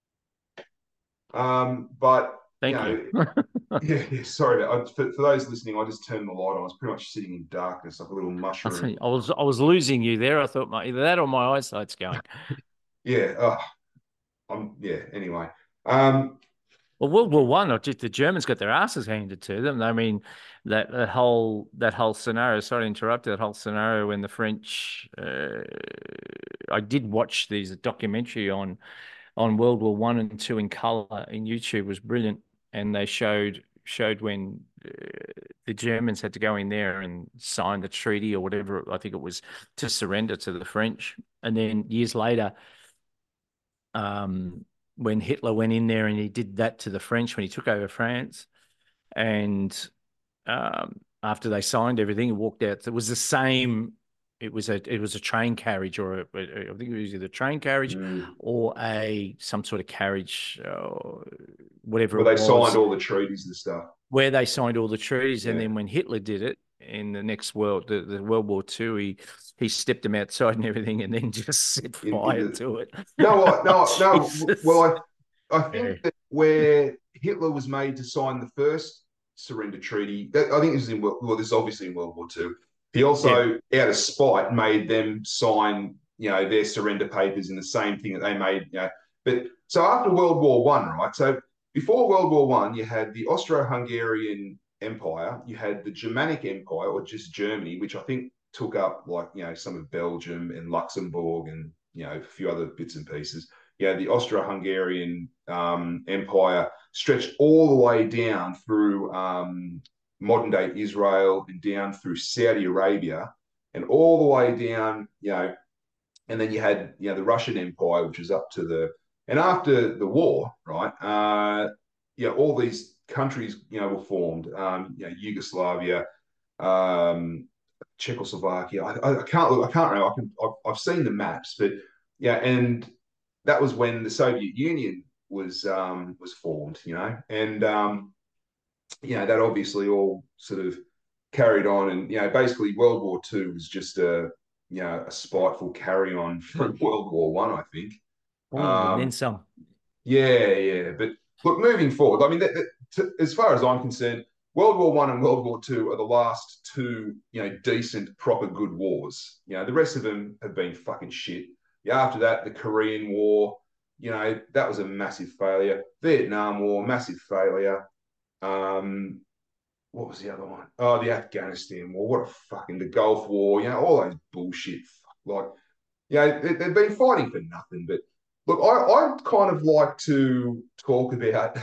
Um, but you Thank you. know, yeah, yeah sorry about I, for, for those listening. I just turned the light on. I was pretty much sitting in darkness, like a little I'll tell mushroom. you, I was I was losing you there. I thought my either that or my eyesight's going. Yeah, oh, I'm yeah. Anyway, um, Well, World War One, or just the Germans got their asses handed to them. I mean, that, that whole that whole scenario. Sorry to interrupt. That whole scenario when the French. Uh, I did watch these documentary on on World War One and Two in color in YouTube was brilliant, and they showed showed when uh, the Germans had to go in there and sign the treaty or whatever. I think it was to surrender to the French, and then years later um, when Hitler went in there and he did that to the French when he took over France. And um, after they signed everything and walked out, it was the same. It was a it was a train carriage, or a, I think it was either a train carriage Mm. or a some sort of carriage, or whatever Well, it they signed was, all the treaties and stuff. where they signed all the treaties. And Yeah. then when Hitler did it in the next world, the, the World War Two, he he stepped them outside and everything, and then just set In, fire into to it. no, what? No, no. Jesus. Well, I I Yeah. think that where Hitler was made to sign the first surrender treaty, that, I think this is in well, this is obviously in World War Two. He Yeah. also, out of spite, made them sign, you know, their surrender papers in the same thing that they made. You know, but so after World War One, right? So before World War One, you had the Austro-Hungarian Empire, you had the Germanic Empire, or just Germany, which I think took up like you know some of Belgium and Luxembourg and you know a few other bits and pieces. Yeah, the Austro-Hungarian um, Empire stretched all the way down through um, modern day Israel and down through Saudi Arabia and all the way down, you know, and then you had, you know, the Russian Empire, which was up to the, and after the war, right, uh, you know, all these countries, you know, were formed, um, you know, Yugoslavia, um, Czechoslovakia. I, I can't look, I can't remember. I can, I've, I've seen the maps, but yeah, and that was when the Soviet Union was um, was formed, you know, and um, you know that obviously all sort of carried on, and you know basically World War Two was just a you know a spiteful carry on from World War One, I think. Oh, and then Um, some. yeah, yeah, but look, moving forward, I mean, that, that, to, as far as I'm concerned, World War One and World War Two are the last two, you know, decent, proper, good wars. You know, the rest of them have been fucking shit. Yeah, after that, the Korean War, you know, that was a massive failure. Vietnam War, massive failure. Um, what was the other one? Oh, the Afghanistan War. What a fucking the Gulf War. You know, all those bullshit. Like, you know, they, they've been fighting for nothing. But look, I, I kind of like to talk about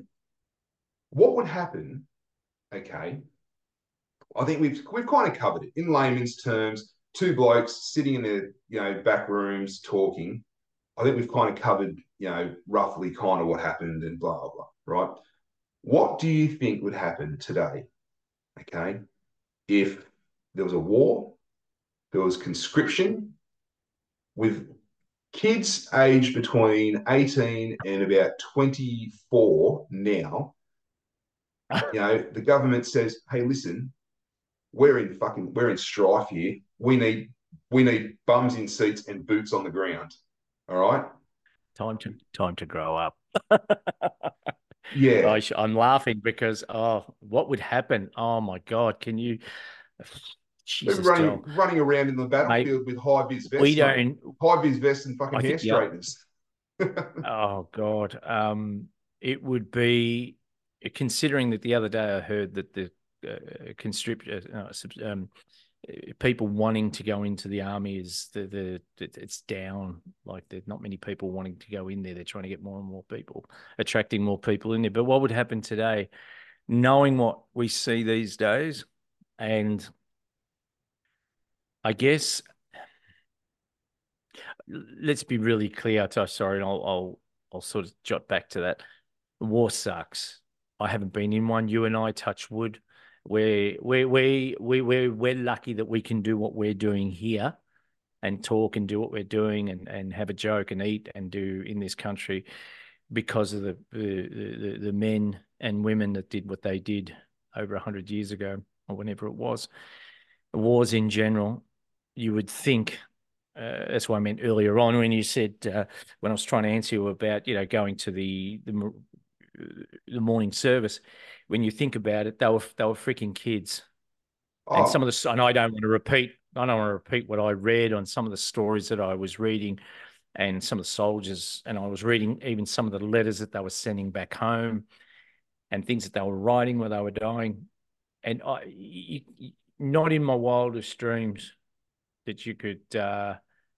what would happen. Okay, I think we've we've kind of covered it in layman's terms. Two blokes sitting in their you know back rooms talking. I think we've kind of covered you know roughly kind of what happened and blah blah blah. Right? What do you think would happen today? Okay, if there was a war, there was conscription with kids aged between eighteen and about twenty-four now, you know, the government says, hey, listen, we're in fucking, we're in strife here. We need, we need bums in seats and boots on the ground. All right. Time to time to grow up. Yeah. I sh- I'm laughing because, oh, what would happen? Oh my God, can you? They're Jesus, running, Joel, running around in the mate, battlefield with high vis we vests, mate. don't. High vis vests and fucking I hair think yeah. straighteners. Oh God, um, it would be, considering that the other day I heard that the uh, constrict uh, um, people wanting to go into the army is the the it's down. Like there's not many people wanting to go in there. They're trying to get more and more people, attracting more people in there. But what would happen today, knowing what we see these days, and I guess let's be really clear. So sorry, and I'll I'll I'll sort of jot back to that. War sucks. I haven't been in one. You and I touch wood. We're we we we we're we're lucky that we can do what we're doing here and talk and do what we're doing and and have a joke and eat and do in this country because of the the the, the men and women that did what they did over a hundred years ago or whenever it was. Wars in general, you would think. Uh, that's what I meant earlier on when you said uh, when I was trying to answer you about you know going to the the the morning service. When you think about it, they were they were freaking kids, and some of Oh, the and I don't want to repeat. I don't want to repeat what I read on some of the stories that I was reading, and some of the soldiers, and I was reading even some of the letters that they were sending back home, and things that they were writing when they were dying, and I, you, not in my wildest dreams that you could uh,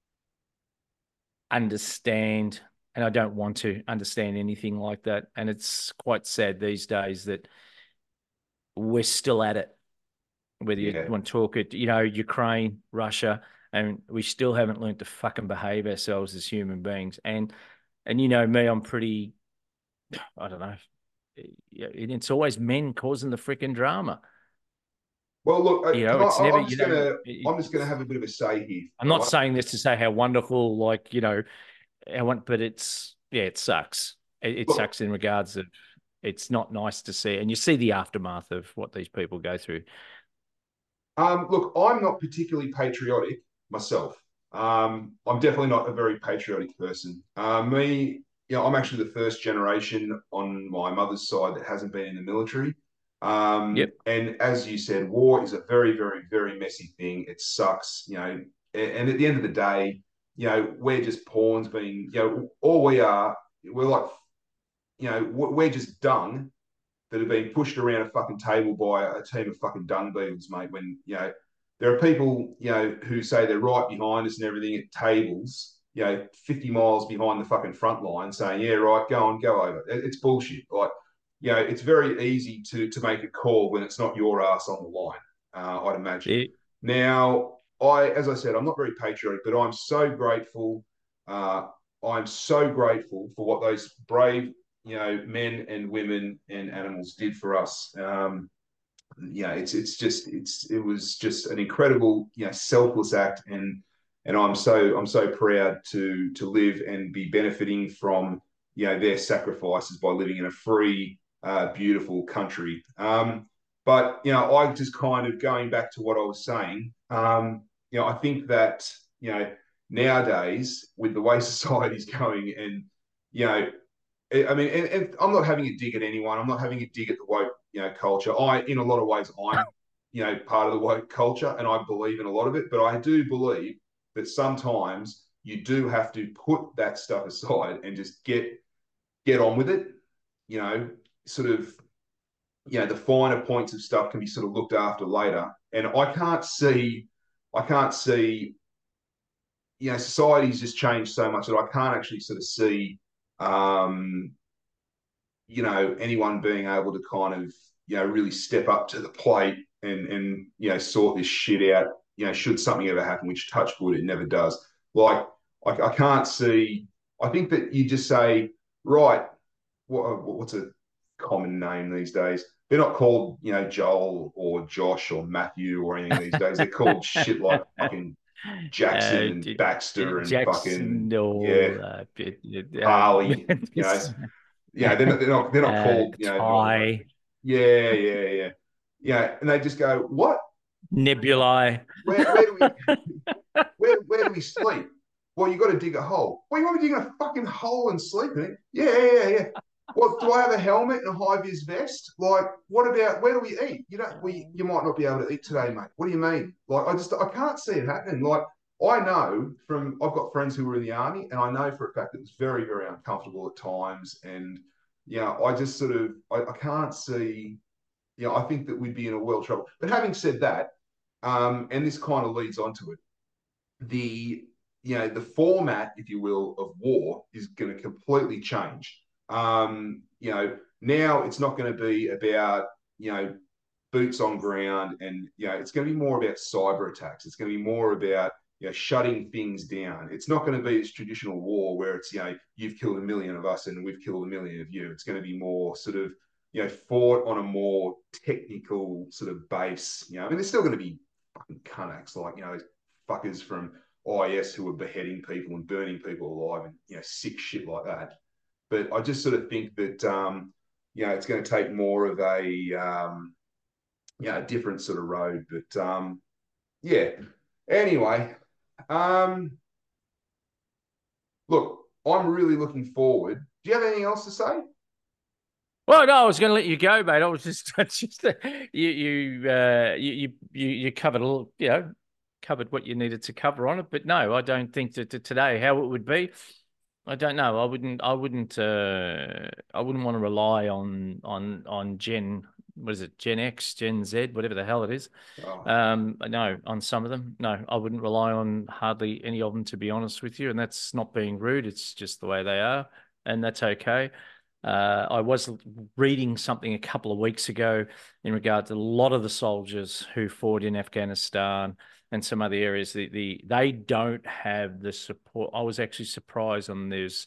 understand, and I don't want to understand anything like that. And it's quite sad these days that we're still at it, whether you yeah. want to talk it, you know, Ukraine, Russia, and we still haven't learned to fucking behave ourselves as human beings. And And you know me, I'm pretty, I don't know. Yeah, it's always men causing the freaking drama. Well, look, uh, You can know, I, it's I- never, I'm you just know, gonna it, I'm just gonna it's, have a bit of a say here, I'm not right? saying this to say how wonderful, like, you know, I want, but it's, yeah, it sucks. It, it Look, sucks in regards of it's not nice to see. And you see the aftermath of what these people go through. um, look, I'm not particularly patriotic myself. Um, I'm definitely not a very patriotic person. Uh, me, you know, I'm actually the first generation on my mother's side that hasn't been in the military. Um, Yep. and as you said, war is a very, very, very messy thing. It sucks, you know. And, and at the end of the day, you know, we're just pawns being, you know, all we are, we're like, you know, we're just dung that have been pushed around a fucking table by a team of fucking dung beetles, mate. When, you know, there are people, you know, who say they're right behind us and everything at tables, you know, fifty miles behind the fucking front line saying, yeah, right, go on, go over. It's bullshit. Like, you know, it's very easy to to make a call when it's not your ass on the line, uh, I'd imagine. It, Now, I, as I said, I'm not very patriotic, but I'm so grateful. Uh, I'm so grateful for what those brave, you know, men and women and animals did for us. Um, you know, it's it's just it's it was just an incredible, you know, selfless act, and and I'm so I'm so proud to to live and be benefiting from, you know, their sacrifices by living in a free, uh, beautiful country. Um, but you know, I just kind of going back to what I was saying. Um, you know, I think that, you know, nowadays with the way society's going, and you know, I mean, and, and I'm not having a dig at anyone. I'm not having a dig at the woke, you know, culture. I, in a lot of ways, I'm, you know, part of the woke culture, and I believe in a lot of it. But I do believe that sometimes you do have to put that stuff aside and just get get on with it. You know, sort of, you know, the finer points of stuff can be sort of looked after later. And I can't see, I can't see, you know, society's just changed so much that I can't actually sort of see. Um, you know, anyone being able to kind of, you know, really step up to the plate and, and, you know, sort this shit out, you know, should something ever happen, which touch wood, it never does. Like, I, I can't see, I think that you just say, right, what, what's a common name these days? They're not called, you know, Joel or Josh or Matthew or anything these days. They're called shit like fucking Jackson uh, and Baxter and Jackson fucking, yeah, or uh, uh, Harley, you know, yeah, they're not, they're not, they're not uh, called, you know, I, I, Ty, yeah, yeah, yeah, yeah, and they just go, what? Nebulae. Where, where do we, where, where do we sleep? Well, you got to dig a hole. Well, you want me digging a fucking hole and sleep in it? Yeah, yeah, yeah, yeah. What, do I have a helmet and a high vis vest? Like, what about where do we eat? You know, we you might not be able to eat today, mate. What do you mean? Like, I just I can't see it happening. Like, I know from I've got friends who were in the army, and I know for a fact it was very, very uncomfortable at times. And you know, I just sort of I, I can't see. You know, I think that we'd be in a world of trouble. But having said that, um, and this kind of leads on to it, the you know the format, if you will, of war is going to completely change. Um, you know, now it's not going to be about, you know, boots on ground, and you know it's going to be more about cyber attacks. It's going to be more about, you know, shutting things down. It's not going to be this traditional war where it's, you know, you've killed a million of us and we've killed a million of you. It's going to be more sort of, you know, fought on a more technical sort of base. You know, I mean, there's still going to be fucking cunnacks like, you know, those fuckers from I S who are beheading people and burning people alive and, you know, sick shit like that. But I just sort of think that, um, you know, it's going to take more of a, um, you know, a different sort of road. But um, yeah. Anyway, um, look, I'm really looking forward. Do you have anything else to say? Well, no, I was going to let you go, mate. I was just, just uh, you, you, uh, you, you, you covered a little, you know, covered what you needed to cover on it. But no, I don't think that today how it would be. I don't know. I wouldn't. I wouldn't. Uh, I wouldn't want to rely on on on Gen. What is it? Gen X, Gen Z, whatever the hell it is. Oh, Um, no, on some of them, no, I wouldn't rely on hardly any of them, to be honest with you. And that's not being rude. It's just the way they are, and that's okay. Uh, I was reading something a couple of weeks ago in regard to a lot of the soldiers who fought in Afghanistan and some other areas. The, the they don't have the support. I was actually surprised on this.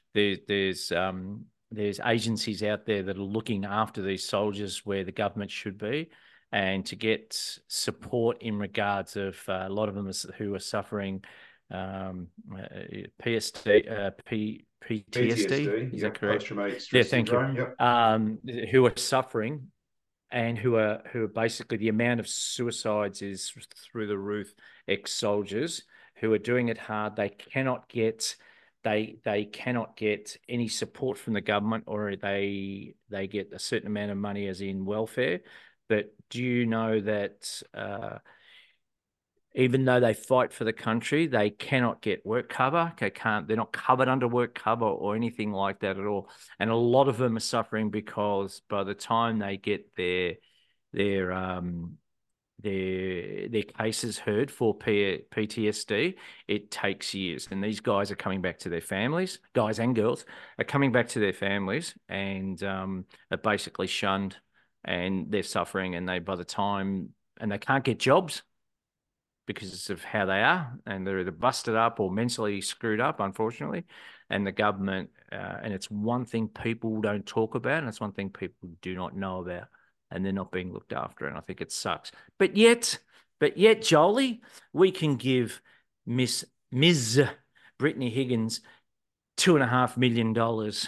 there, there's um, there's agencies out there that are looking after these soldiers where the government should be, and to get support in regards of uh, a lot of them who are suffering um, uh, P S D, uh, P, PTSD. P T S D, Is that yep, correct? post-traumatic Yeah, stress thank you. syndrome, yep. Um, who are suffering and who are who are basically the amount of suicides is through the roof. Ex-soldiers who are doing it hard, they cannot get they they cannot get any support from the government, or they they get a certain amount of money as in welfare. But do you know that uh, even though they fight for the country, they cannot get work cover. They can't, they're not covered under work cover or anything like that at all. And a lot of them are suffering because by the time they get their their um their their cases heard for P T S D, it takes years. And these guys are coming back to their families, guys and girls are coming back to their families and um are basically shunned, and they're suffering, and they by the time and they can't get jobs because of how they are, and they're either busted up or mentally screwed up, unfortunately. And the government, uh, and it's one thing people don't talk about, and it's one thing people do not know about, and they're not being looked after. And I think it sucks. But yet, but yet, Jolie, we can give Miss Miz Brittany Higgins two and a half million dollars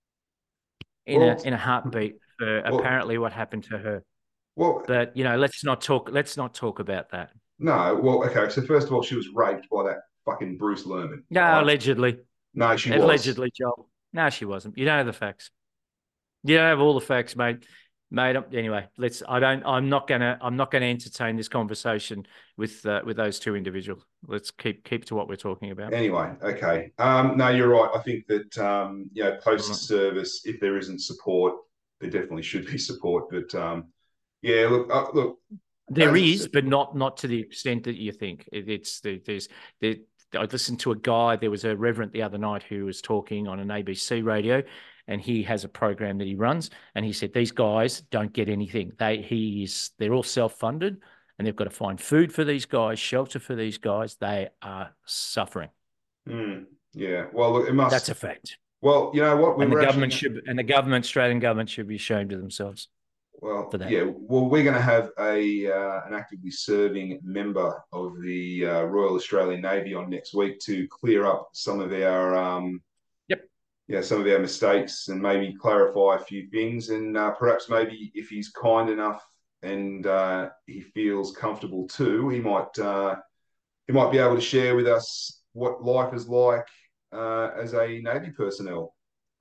in Well, a in a heartbeat for well, apparently what happened to her. well, But you know, let's not talk. Let's not talk about that. no, well, okay. So first of all, she was raped by that fucking Bruce Lerman, No, right? allegedly. No, she was. Allegedly, Joel. No, she wasn't. You don't have the facts. You don't have all the facts, mate. Mate, anyway, let's. I don't. I'm not gonna. I'm not gonna entertain this conversation with uh, with those two individuals. Let's keep keep to what we're talking about. Anyway, okay. Um, no, you're right. I think that um, you know, Mm. post-service, if there isn't support, there definitely should be support. But um, yeah, look, uh, look, There as I is, said, but not not to the extent that you think. It, it's there's there. I listened to a guy. There was a reverend the other night who was talking on an A B C radio, and he has a program that he runs. And he said these guys don't get anything. They he is they're all self funded, and they've got to find food for these guys, shelter for these guys. They are suffering. mm, yeah. Well, look, it That's must. a fact. Well, you know what? We And the were government actually. should and the government, Australian government, should be ashamed of themselves Well, for that. yeah. Well, we're going to have a uh, an actively serving member of the uh, Royal Australian Navy on next week to clear up some of our um, Yep. yeah, some of our mistakes and maybe clarify a few things. And uh, perhaps maybe if he's kind enough and uh, he feels comfortable too, he might uh, he might be able to share with us what life is like uh, as a Navy personnel.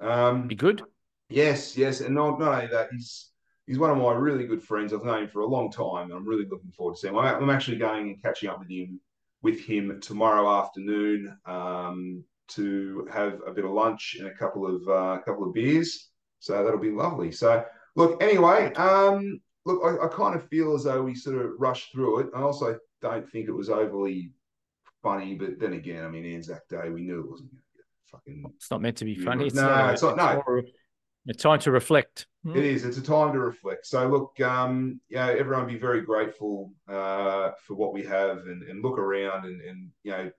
Be Um, good. yes, yes, and not, not only that, he's he's one of my really good friends. I've known him for a long time, and I'm really looking forward to seeing him. I'm actually going and catching up with him with him tomorrow afternoon. Um, to have a bit of lunch and a couple of uh, couple of beers. So that'll be lovely. So look, anyway, um, look, I, I kind of feel as though we sort of rushed through it. I also don't think it was overly funny, but then again, I mean, Anzac Day, we knew it wasn't going to get fucking It's not meant to be funny. humorous. It's not No, a. it's not. It's No, more a time to reflect. it Hmm. is. It's a time to reflect. So look, um, yeah, everyone be very grateful uh, for what we have, and, and look around, and, and you know,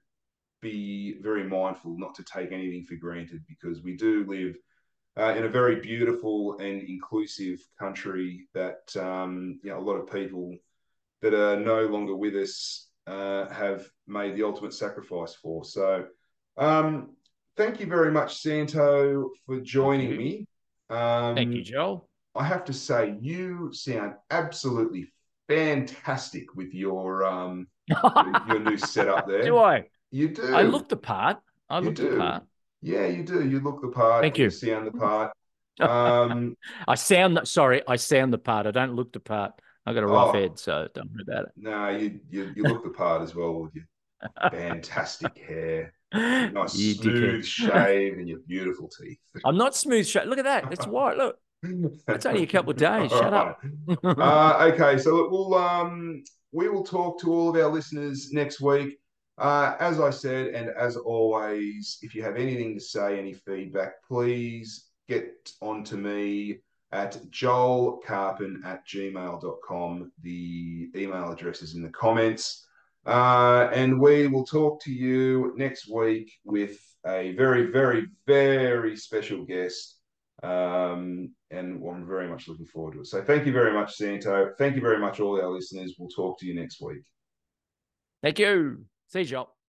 be very mindful not to take anything for granted, because we do live uh, in a very beautiful and inclusive country that um, you know, a lot of people that are no longer with us uh, have made the ultimate sacrifice for. So, um, thank you very much, Santo, for Thank joining you. me. Thank you, Um, Joel. I have to say, you sound absolutely fantastic with your um, your, your new setup Do there. I? You I do. look the part. I You look the do. part. Yeah, you do. You look the part. Thank You you. sound the part. Um, I sound sorry. I sound the part. I don't look the part. I got a rough oh, head, so don't worry about no, you, you you look the part as well with your fantastic hair, your it. nice You smooth dickhead. shave, and your beautiful teeth. I'm not smooth. Shut. Look at that. It's white. Look. It's only a couple of days. All Shut right. up. Uh, okay, so we'll um we will talk to all of our listeners next week. Uh, as I said, and as always, if you have anything to say, any feedback, please get on to me at joelcarpin at gmail dot com. The email address is in the comments. Uh, and we will talk to you next week with a very, very, very special guest. Um, and I'm very much looking forward to it. So thank you very much, Santo. Thank you very much, all our listeners. We'll talk to you next week. Thank you. See you, Joel.